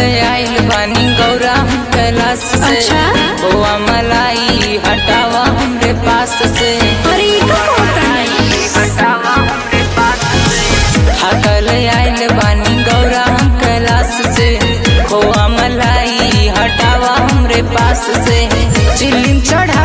आइल बानी गौरा हम कैलाश से। अच्छा? खोआ मलाई हटावा हमरे पास से। अरे ये का होता है? हटावा हमरे पास से। थकल आइल बानी गौरा हम कैलाश से। खोआ मलाई हटावा हमरे पास से। चिल्लिम चढ़ा